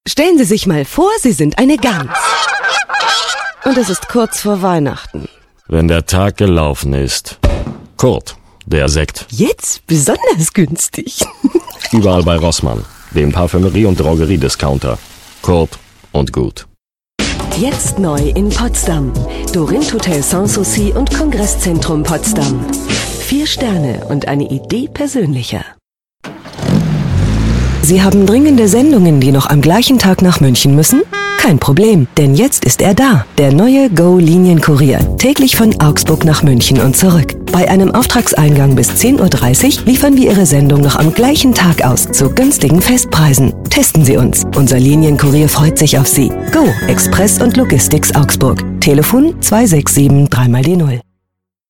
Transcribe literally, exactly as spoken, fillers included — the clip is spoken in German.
Stellen Sie sich mal vor, Sie sind eine Gans. Und es ist kurz vor Weihnachten. Wenn der Tag gelaufen ist. Kurt, der Sekt. Jetzt besonders günstig. Überall bei Rossmann, dem Parfümerie- und Drogeriediscounter. Kurt und gut. Jetzt neu in Potsdam. Dorint Hotel Sanssouci und Kongresszentrum Potsdam. Vier Sterne und eine Idee persönlicher. Sie haben dringende Sendungen, die noch am gleichen Tag nach München müssen? Kein Problem, denn jetzt ist er da. Der neue Go-Linienkurier. Täglich von Augsburg nach München und zurück. Bei einem Auftragseingang bis zehn Uhr dreißig liefern wir Ihre Sendung noch am gleichen Tag aus zu günstigen Festpreisen. Testen Sie uns. Unser Linienkurier freut sich auf Sie. Go, Express und Logistics Augsburg. Telefon zwei sechs sieben drei mal die null.